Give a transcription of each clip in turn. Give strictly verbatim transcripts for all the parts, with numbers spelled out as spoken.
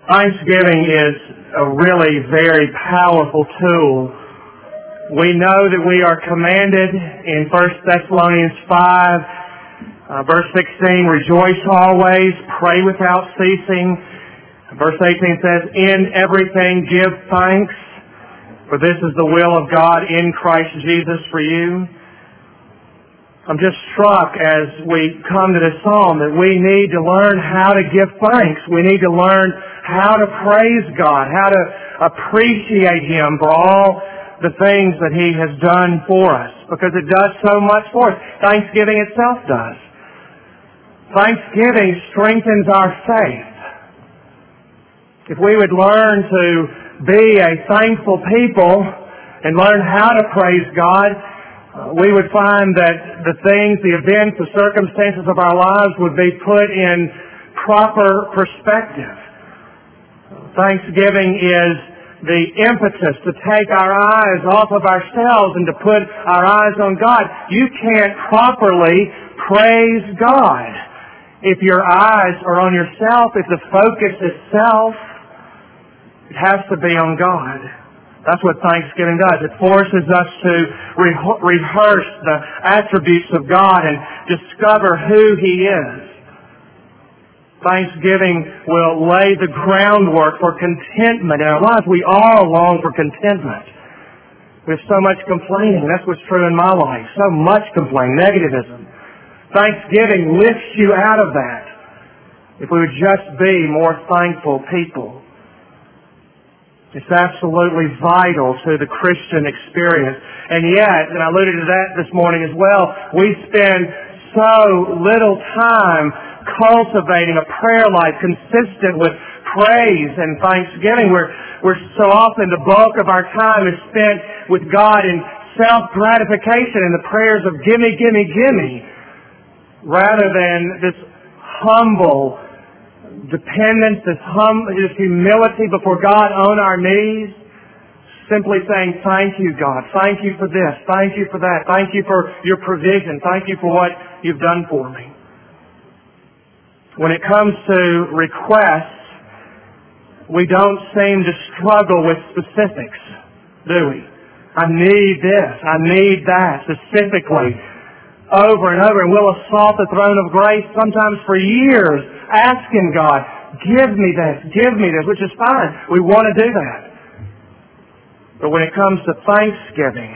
Thanksgiving is a really very powerful tool. We know that we are commanded in First Thessalonians five, uh, verse sixteen, rejoice always, pray without ceasing. Verse eighteen says, in everything give thanks, for this is the will of God in Christ Jesus for you. I'm just struck as we come to this psalm that we need to learn how to give thanks. We need to learn how to praise God, how to appreciate Him for all the things that He has done for us, because it does so much for us. Thanksgiving itself does. Thanksgiving strengthens our faith. If we would learn to be a thankful people and learn how to praise God, Uh, we would find that the things, the events, the circumstances of our lives would be put in proper perspective. Thanksgiving is the impetus to take our eyes off of ourselves and to put our eyes on God. You can't properly praise God if your eyes are on yourself, if the focus is self. It has to be on God. That's what Thanksgiving does. It forces us to re- rehearse the attributes of God and discover who He is. Thanksgiving will lay the groundwork for contentment in our lives. We all long for contentment. We have so much complaining. That's what's true in my life. So much complaining, negativism. Thanksgiving lifts you out of that. If we would just be more thankful people. It's absolutely vital to the Christian experience. And yet, and I alluded to that this morning as well, we spend so little time cultivating a prayer life consistent with praise and thanksgiving. We're, we're so often the bulk of our time is spent with God in self-gratification and the prayers of gimme, gimme, gimme, rather than this humble dependence, this, hum, this humility before God on our knees, simply saying, thank you, God. Thank you for this. Thank you for that. Thank you for your provision. Thank you for what you've done for me. When it comes to requests, we don't seem to struggle with specifics, do we? I need this. I need that specifically over and over. And we'll assault the throne of grace sometimes for years, asking God, give me this, give me this, which is fine. We want to do that. But when it comes to thanksgiving,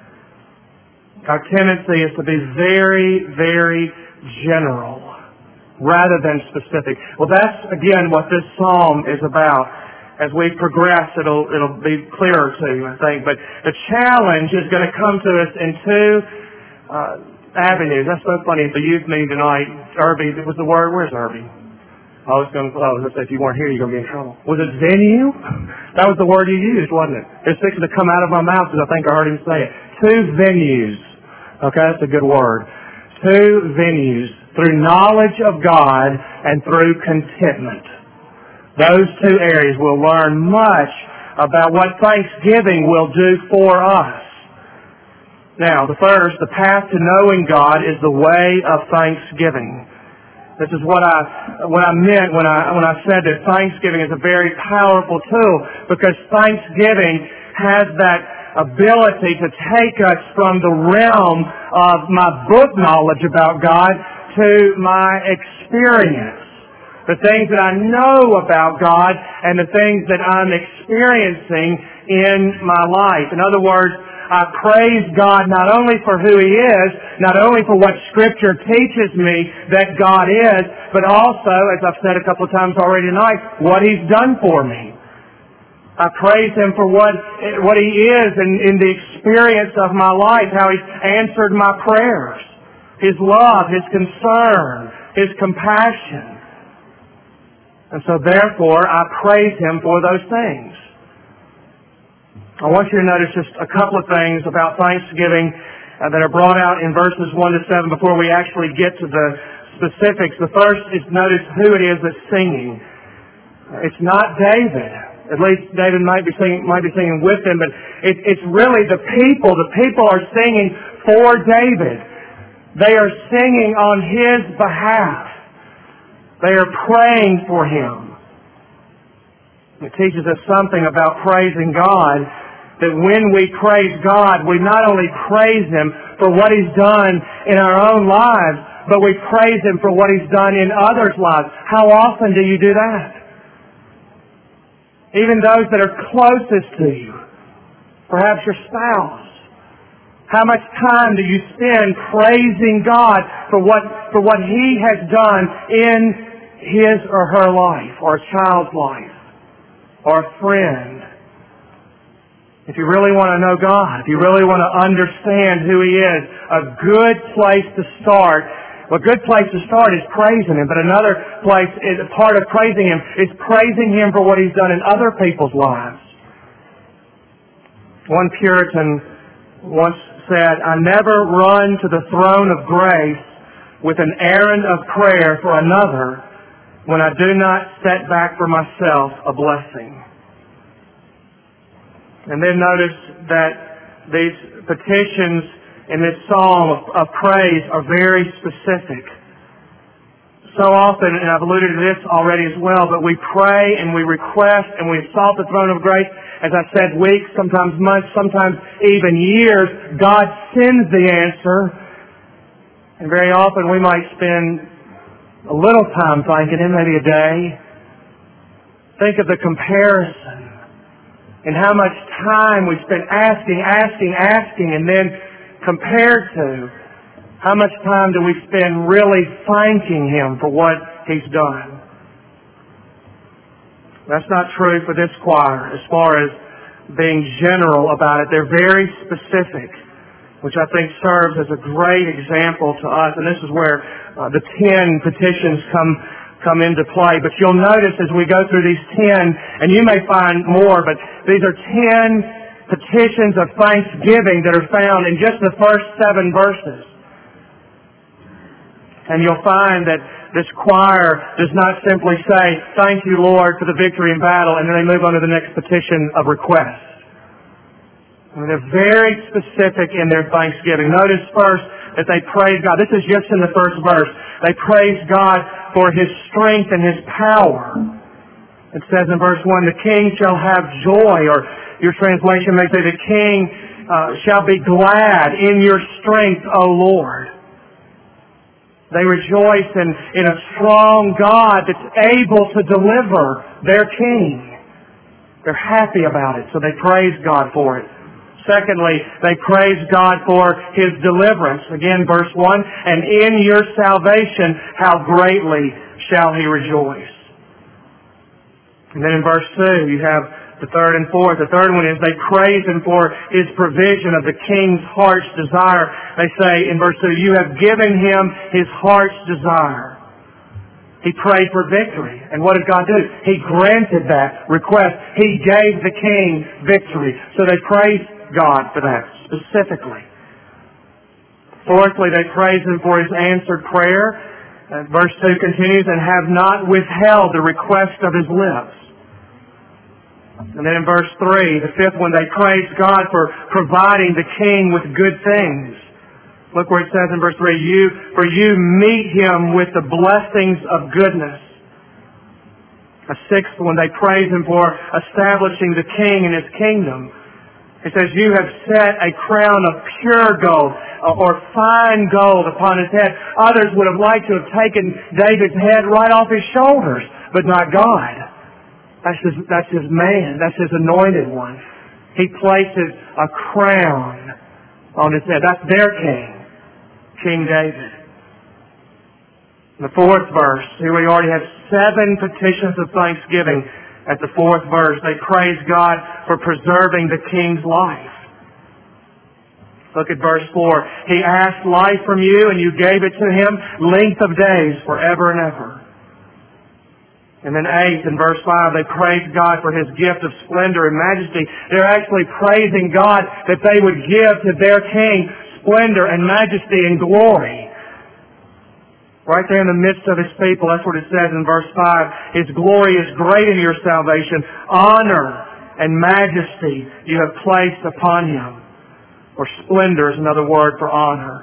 our tendency is to be very, very general rather than specific. Well, that's, again, what this psalm is about. As we progress, it'll, it'll be clearer to you, I think. But the challenge is going to come to us in two uh, avenues. That's so funny. At the youth meeting tonight, Irby, was the word, where's Irby? I was going to, I was going to say, if you weren't here, you're going to be in trouble. Was it venue? That was the word you used, wasn't it? It's fixing to come out of my mouth because I think I heard him say it. Two venues. Okay, that's a good word. Two venues. Through knowledge of God and through contentment. Those two areas we'll learn much about what thanksgiving will do for us. Now, the first, the path to knowing God is the way of thanksgiving. This is what I what I meant when I when I said that thanksgiving is a very powerful tool, because thanksgiving has that ability to take us from the realm of my book knowledge about God to my experience. The things that I know about God and the things that I'm experiencing in my life. In other words, I praise God not only for who He is, not only for what Scripture teaches me that God is, but also, as I've said a couple of times already tonight, what He's done for me. I praise Him for what what He is in, in the experience of my life, how He's answered my prayers, His love, His concern, His compassion. And so therefore, I praise Him for those things. I want you to notice just a couple of things about thanksgiving uh, that are brought out in verses one to seven before we actually get to the specifics. The first is notice who it is that's singing. It's not David. At least David might be singing, might be singing with him, but it, it's really the people. The people are singing for David. They are singing on his behalf. They are praying for him. It teaches us something about praising God, that when we praise God, we not only praise Him for what He's done in our own lives, but we praise Him for what He's done in others' lives. How often do you do that? Even those that are closest to you, perhaps your spouse. How much time do you spend praising God for what, for what He has done in his or her life, or a child's life, or a friend? If you really want to know God, if you really want to understand who He is, a good place to start, well, a good place to start is praising Him, but another place, is part of praising Him, is praising Him for what He's done in other people's lives. One Puritan once said, "I never run to the throne of grace with an errand of prayer for another when I do not set back for myself a blessing." And then notice that these petitions in this psalm of, of praise are very specific. So often, and I've alluded to this already as well, but we pray and we request and we assault the throne of grace, as I said, weeks, sometimes months, sometimes even years. God sends the answer, and very often we might spend a little time thanking Him, maybe a day. Think of the comparison and how much time we spend asking, asking, asking, and then compared to how much time do we spend really thanking Him for what He's done. That's not true for this choir as far as being general about it. They're very specific, which I think serves as a great example to us. And this is where uh, the ten petitions come come into play. But you'll notice as we go through these ten, and you may find more, but these are ten petitions of thanksgiving that are found in just the first seven verses. And you'll find that this choir does not simply say, "Thank you, Lord, for the victory in battle," and then they move on to the next petition of request. I mean, they're very specific in their thanksgiving. Notice first that they praise God. This is just in the first verse. They praise God for His strength and His power. It says in verse one, "The king shall have joy," or your translation may say, "The king uh, shall be glad in your strength, O Lord." They rejoice in, in a strong God that's able to deliver their king. They're happy about it, so they praise God for it. Secondly, they praise God for His deliverance. Again, verse one, "And in your salvation, how greatly shall He rejoice." And then in verse two, you have the third and fourth. The third one is they praise Him for His provision of the king's heart's desire. They say in verse two, "You have given him his heart's desire." He prayed for victory. And what did God do? He granted that request. He gave the king victory. So they praise God for that specifically. Fourthly, they praise Him for His answered prayer. Uh, verse two continues, "And have not withheld the request of His lips." And then in verse three, the fifth one, they praise God for providing the king with good things. Look where it says in verse three, "You, for you meet him with the blessings of goodness." A sixth one, they praise Him for establishing the king in His kingdom. It says, "You have set a crown of pure gold," or fine gold, upon His head. Others would have liked to have taken David's head right off his shoulders, but not God. That's his, that's his man. That's His anointed one. He places a crown on his head. That's their king, King David. In the fourth verse, here we already have seven petitions of thanksgiving. At the fourth verse, they praise God for preserving the king's life. Look at verse four. "He asked life from you, and you gave it to him, length of days forever and ever." And then eight, in verse five, they praise God for His gift of splendor and majesty. They're actually praising God that they would give to their king splendor and majesty and glory. Right there in the midst of His people, that's what it says in verse five. "His glory is great in your salvation. Honor and majesty you have placed upon Him." Or splendor is another word for honor.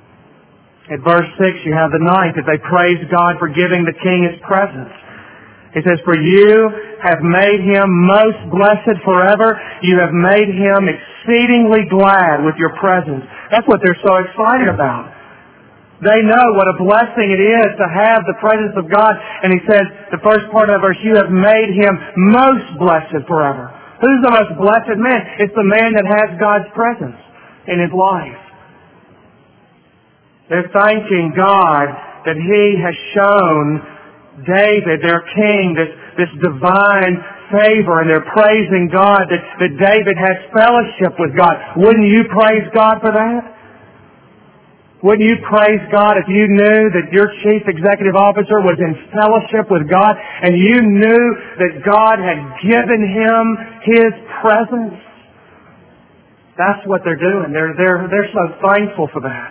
At verse six, you have the ninth, that they praise God for giving the king His presence. He says, for you have made him most blessed forever. You have made him exceedingly glad with your presence. That's what they're so excited about. They know what a blessing it is to have the presence of God. And he says, the first part of the verse, you have made him most blessed forever. Who's the most blessed man? It's the man that has God's presence in his life. They're thanking God that he has shown David, their king, this, this divine favor, and they're praising God that, that David has fellowship with God. Wouldn't you praise God for that? Wouldn't you praise God if you knew that your chief executive officer was in fellowship with God and you knew that God had given him his presence? That's what they're doing. They're, they're, they're so thankful for that.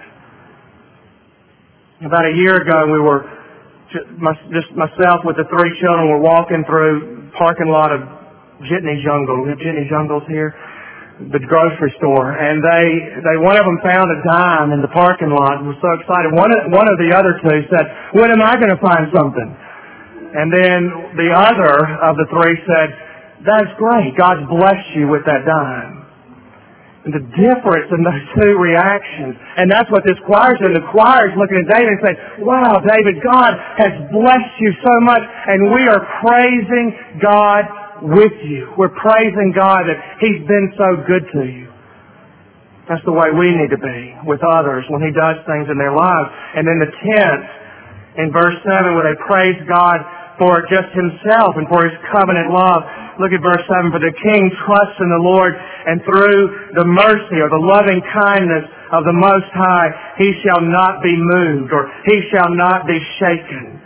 About a year ago, we were just myself with the three children were walking through parking lot of Jitney Jungle. We have Jitney Jungles here, the grocery store, and they, they one of them found a dime in the parking lot and was so excited. One of, one of the other two said, when am I going to find something? And then the other of the three said, that's great. God's blessed you with that dime. And the difference in those two reactions. And that's what this choir's doing. The choir's looking at David and saying, wow, David, God has blessed you so much, and we are praising God with you. We're praising God that he's been so good to you. That's the way we need to be with others when he does things in their lives. And then the tenth, in verse seven, where they praise God for just himself and for his covenant love. Look at verse seven. For the king trusts in the Lord, and through the mercy or the loving kindness of the Most High, he shall not be moved, or he shall not be shaken.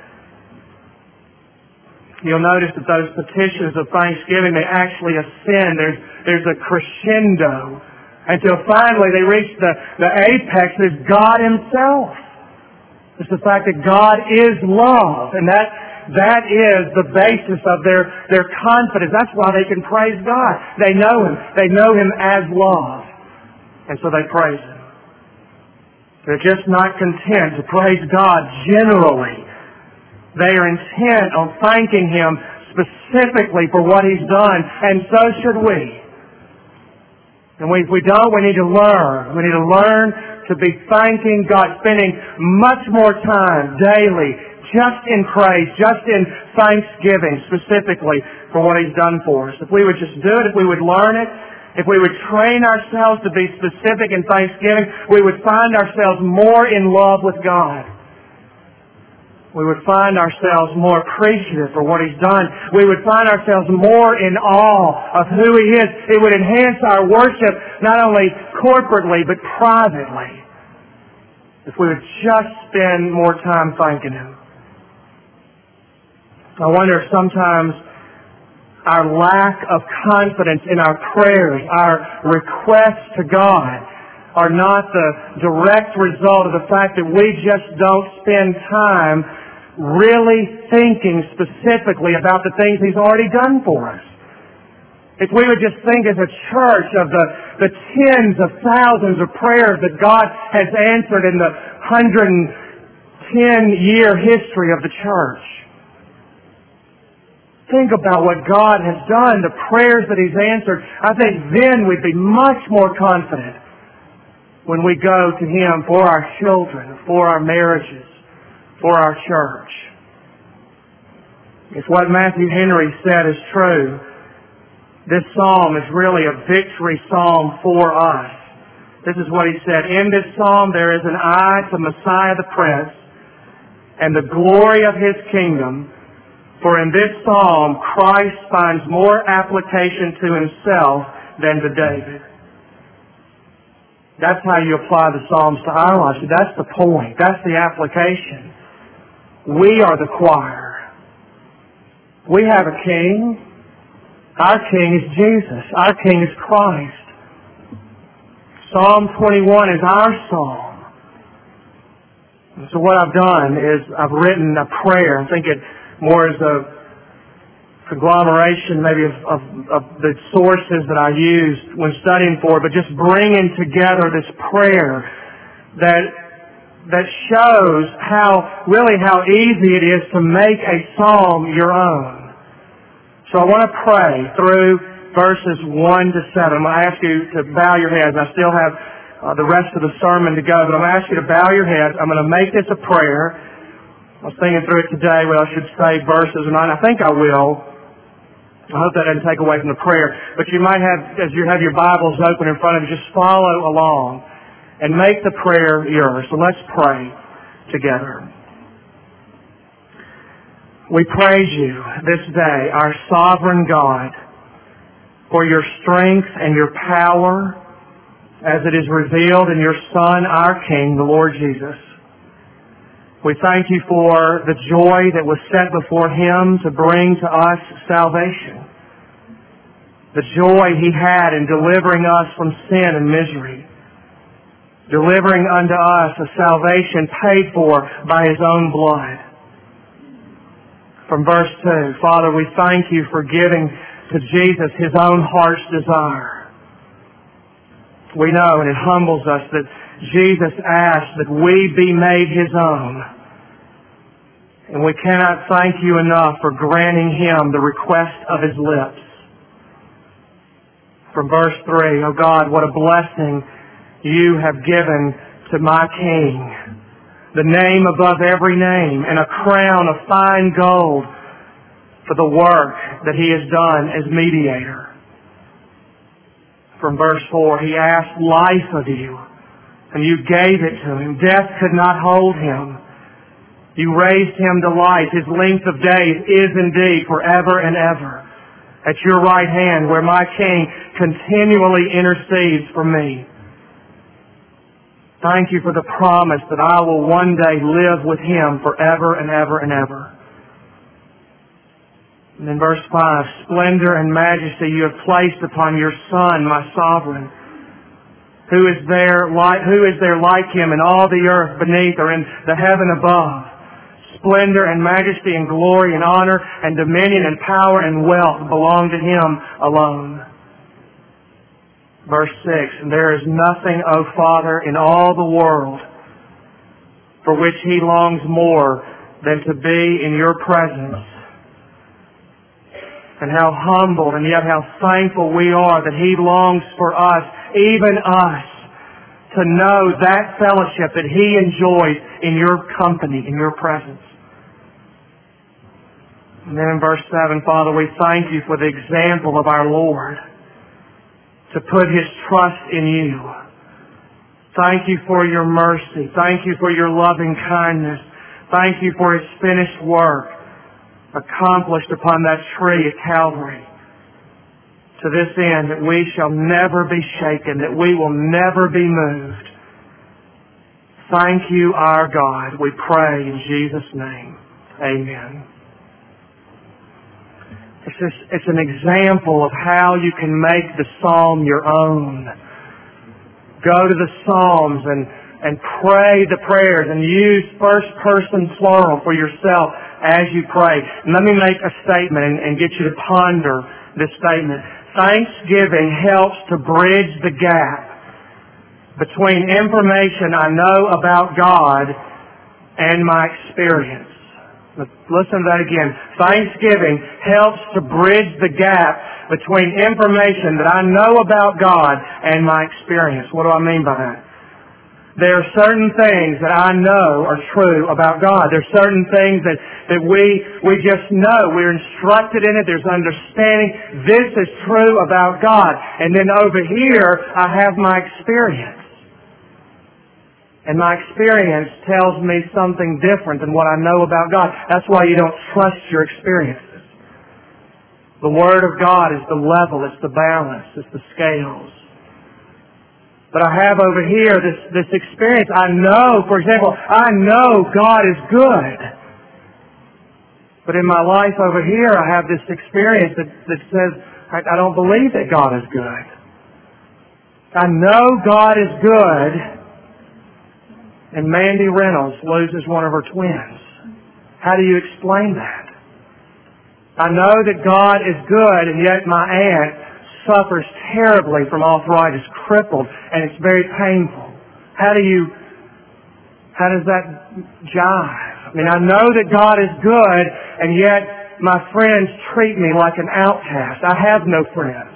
You'll notice that those petitions of thanksgiving, they actually ascend. There's, there's a crescendo until finally they reach the, the apex is God himself. It's the fact that God is love, and that That is the basis of their, their confidence. That's why they can praise God. They know him. They know him as love. And so they praise him. They're just not content to praise God generally. They are intent on thanking him specifically for what he's done. And so should we. And if we don't, we need to learn. We need to learn to be thanking God, spending much more time daily just in praise, just in thanksgiving specifically for what he's done for us. If we would just do it, if we would learn it, if we would train ourselves to be specific in thanksgiving, we would find ourselves more in love with God. We would find ourselves more appreciative for what he's done. We would find ourselves more in awe of who he is. It would enhance our worship not only corporately but privately if we would just spend more time thanking him. I wonder if sometimes our lack of confidence in our prayers, our requests to God, are not the direct result of the fact that we just don't spend time really thinking specifically about the things he's already done for us. If we would just think as a church of the, the tens of thousands of prayers that God has answered in the one hundred ten year history of the church. Think about what God has done, the prayers that he's answered. I think then we'd be much more confident when we go to him for our children, for our marriages, for our church. If what Matthew Henry said is true, this psalm is really a victory psalm for us. This is what he said. In this psalm there is an eye to Messiah the Prince and the glory of his kingdom. For in this psalm, Christ finds more application to himself than to David. That's how you apply the Psalms to our lives. That's the point. That's the application. We are the choir. We have a king. Our king is Jesus. Our king is Christ. Psalm twenty-one is our psalm. And so what I've done is I've written a prayer. I think it more as a conglomeration maybe of, of, of the sources that I used when studying for it, but just bringing together this prayer that that shows how really how easy it is to make a psalm your own. So I want to pray through verses one to seven. I'm going to ask you to bow your heads. I still have uh, the rest of the sermon to go, but I'm going to ask you to bow your heads. I'm going to make this a prayer. I was thinking through it today whether I should say verses or not. I think I will. I hope that doesn't take away from the prayer. But you might have, as you have your Bibles open in front of you, just follow along and make the prayer yours. So let's pray together. We praise you this day, our sovereign God, for your strength and your power as it is revealed in your Son, our King, the Lord Jesus. We thank you for the joy that was set before Him to bring to us salvation. The joy He had in delivering us from sin and misery. Delivering unto us a salvation paid for by His own blood. From verse two, Father, we thank you for giving to Jesus His own heart's desire. We know, and it humbles us, that Jesus asked that we be made His own. And we cannot thank you enough for granting Him the request of His lips. From verse three, oh God, what a blessing you have given to my King. The name above every name, and a crown of fine gold for the work that He has done as mediator. From verse four, He asked life of you, and you gave it to Him. Death could not hold Him. You raised Him to life. His length of days is indeed forever and ever at your right hand, where my King continually intercedes for me. Thank you for the promise that I will one day live with Him forever and ever and ever. And in verse five, splendor and majesty you have placed upon your Son, my sovereign. Who is there like, who is there like Him in all the earth beneath or in the heaven above? Splendor and majesty and glory and honor and dominion and power and wealth belong to Him alone. Verse six, and there is nothing, O Father, in all the world for which He longs more than to be in your presence. And how humbled and yet how thankful we are that He longs for us, even us, to know that fellowship that He enjoys in your company, in your presence. And then in verse seven, Father, we thank you for the example of our Lord, to put His trust in you. Thank you for your mercy. Thank you for your loving kindness. Thank you for His finished work accomplished upon that tree at Calvary. To this end, that we shall never be shaken, that we will never be moved. Thank you, our God. We pray in Jesus' name. Amen. It's, just, it's an example of how you can make the psalm your own. Go to the Psalms and, and pray the prayers and use first person plural for yourself as you pray. And let me make a statement and, and get you to ponder this statement. Thanksgiving helps to bridge the gap between information I know about God and my experience. Listen to that again. Thanksgiving helps to bridge the gap between information that I know about God and my experience. What do I mean by that? There are certain things that I know are true about God. There are certain things that, that we, we just know. We're instructed in it. There's understanding. This is true about God. And then over here, I have my experience. And my experience tells me something different than what I know about God. That's why you don't trust your experiences. The Word of God is the level, it's the balance, it's the scales. But I have over here this, this experience. I know, for example, I know God is good. But in my life over here, I have this experience that, that says, I, I don't believe that God is good. I know God is good, and Mandy Reynolds loses one of her twins. How do you explain that? I know that God is good, and yet my aunt suffers terribly from arthritis, crippled, and it's very painful. How do you, how does that jive? I mean, I know that God is good, and yet my friends treat me like an outcast. I have no friends.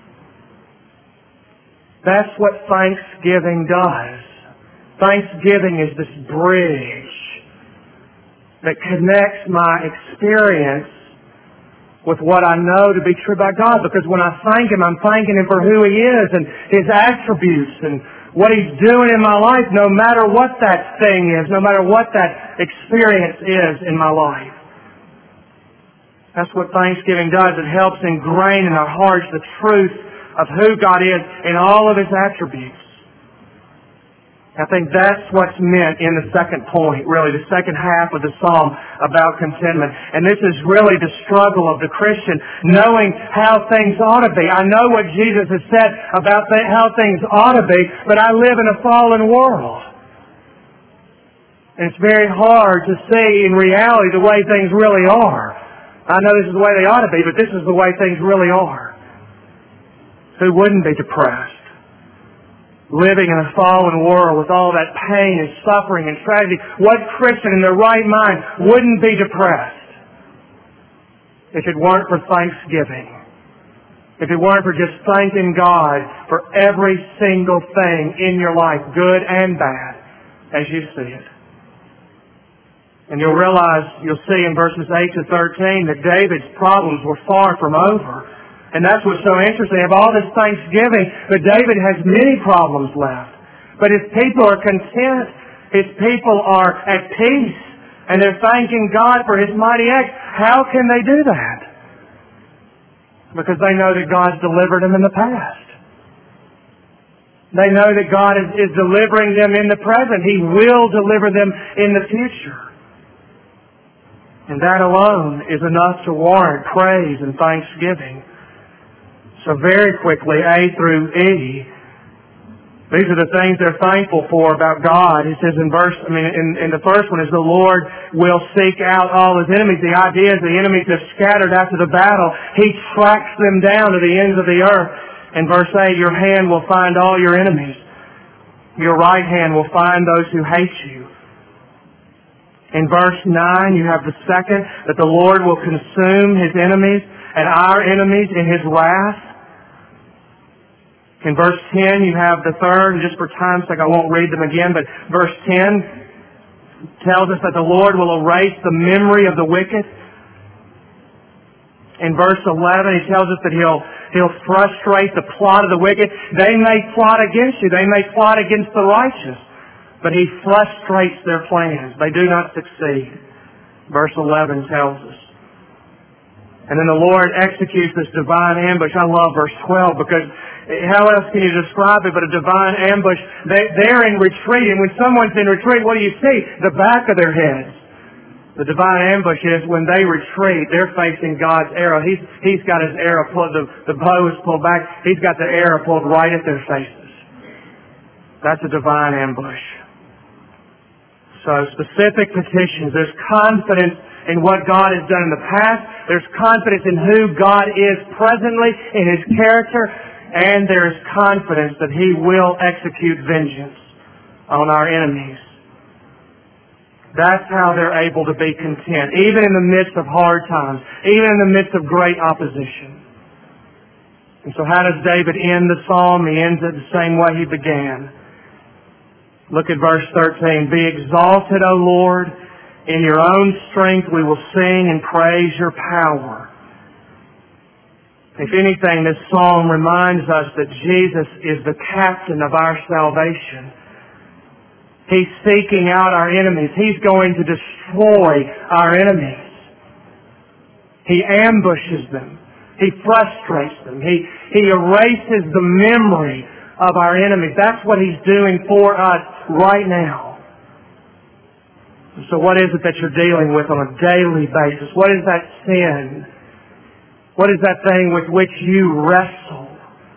That's what thanksgiving does. Thanksgiving is this bridge that connects my experience with what I know to be true about God. Because when I thank Him, I'm thanking Him for who He is and His attributes and what He's doing in my life, no matter what that thing is, no matter what that experience is in my life. That's what thanksgiving does. It helps ingrain in our hearts the truth of who God is in all of His attributes. I think that's what's meant in the second point, really, the second half of the psalm about contentment. And this is really the struggle of the Christian, knowing how things ought to be. I know what Jesus has said about th- how things ought to be, but I live in a fallen world. And it's very hard to see in reality the way things really are. I know this is the way they ought to be, but this is the way things really are. Who wouldn't be depressed? Living in a fallen world with all that pain and suffering and tragedy, what Christian in their right mind wouldn't be depressed if it weren't for thanksgiving? If it weren't for just thanking God for every single thing in your life, good and bad, as you see it. And you'll realize, you'll see in verses eight to thirteen that David's problems were far from over. And that's what's so interesting. Of all this thanksgiving, but David has many problems left. But his people are content. His people are at peace. And they're thanking God for His mighty acts. How can they do that? Because they know that God's delivered them in the past. They know that God is, is delivering them in the present. He will deliver them in the future. And that alone is enough to warrant praise and thanksgiving. So very quickly, A through E, these are the things they're thankful for about God. He says in verse, I mean, in, in the first one is the Lord will seek out all His enemies. The idea is the enemies have scattered after the battle. He tracks them down to the ends of the earth. In verse eight, your hand will find all your enemies. Your right hand will find those who hate you. In verse nine, you have the second, that the Lord will consume His enemies and our enemies in His wrath. In verse ten, you have the third, and just for time's sake, I won't read them again, but verse ten tells us that the Lord will erase the memory of the wicked. In verse eleven, He tells us that He'll, He'll frustrate the plot of the wicked. They may plot against you. They may plot against the righteous. But He frustrates their plans. They do not succeed. Verse eleven tells us. And then the Lord executes this divine ambush. I love verse twelve because how else can you describe it but a divine ambush? They, they're in retreat, and when someone's in retreat, what do you see? The back of their heads. The divine ambush is when they retreat, they're facing God's arrow. He's, he's got His arrow pulled, the, the bow is pulled back. He's got the arrow pulled right at their faces. That's a divine ambush. So specific petitions. There's confidence in what God has done in the past. There's confidence in who God is presently, in His character. And there is confidence that He will execute vengeance on our enemies. That's how they're able to be content, even in the midst of hard times, even in the midst of great opposition. And so how does David end the psalm? He ends it the same way he began. Look at verse thirteen. Be exalted, O Lord. In your own strength we will sing and praise your power. If anything, this psalm reminds us that Jesus is the captain of our salvation. He's seeking out our enemies. He's going to destroy our enemies. He ambushes them. He frustrates them. He, he erases the memory of our enemies. That's what He's doing for us right now. So what is it that you're dealing with on a daily basis? What is that sin? What is that thing with which you wrestle?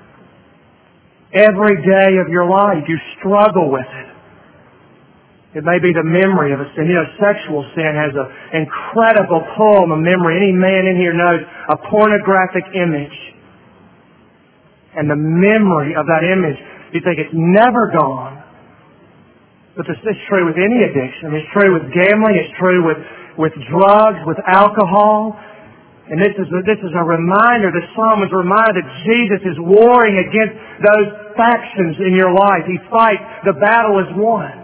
Every day of your life, you struggle with it. It may be the memory of a sin. You know, sexual sin has an incredible pull on the memory. Any man in here knows a pornographic image. And the memory of that image, you think it's never gone. But this is true with any addiction. It's true with gambling. It's true with, with drugs, with alcohol. And this is a, this is a reminder, the psalm is a reminder that Jesus is warring against those factions in your life. He fights. The battle is won.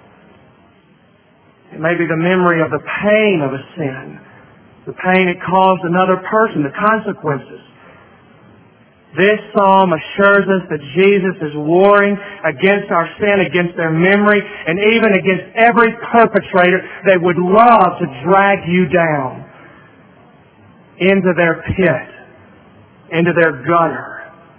It may be the memory of the pain of a sin, the pain it caused another person, the consequences. This psalm assures us that Jesus is warring against our sin, against their memory, and even against every perpetrator that would love to drag you down into their pit, into their gutter.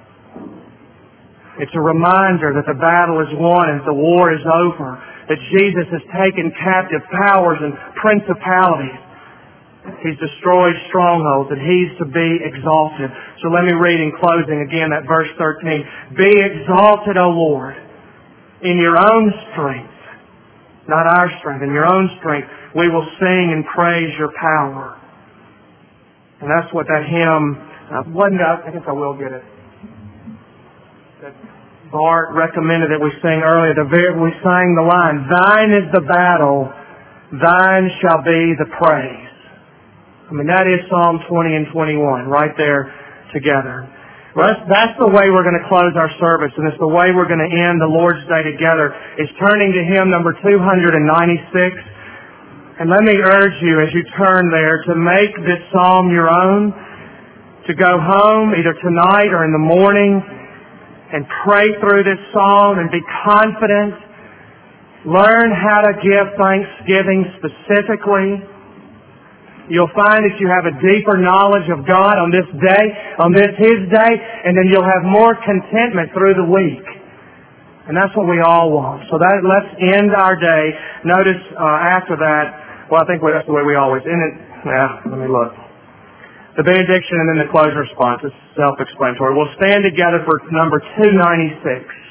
It's a reminder that the battle is won and the war is over, that Jesus has taken captive powers and principalities. He's destroyed strongholds, and He's to be exalted. So let me read in closing again that verse thirteen. Be exalted, O Lord, in your own strength, not our strength, in your own strength. We will sing and praise your power. And that's what that hymn, uh, wasn't I guess I will get it. That Bart recommended that we sing earlier. The very, we sang the line, Thine is the battle, Thine shall be the praise. I mean, that is Psalm twenty and twenty-one right there together. Well, that's, that's the way we're going to close our service, and it's the way we're going to end the Lord's Day together, is turning to hymn number two ninety-six. And let me urge you, as you turn there, to make this psalm your own, to go home either tonight or in the morning and pray through this psalm and be confident. Learn how to give thanksgiving specifically. You'll find that you have a deeper knowledge of God on this day, on this His day, and then you'll have more contentment through the week. And that's what we all want. So that let's end our day. Notice uh, after that, well, I think that's the way we always end it. Yeah, let me look. The benediction and then the closing response is self-explanatory. We'll stand together for number two ninety-six.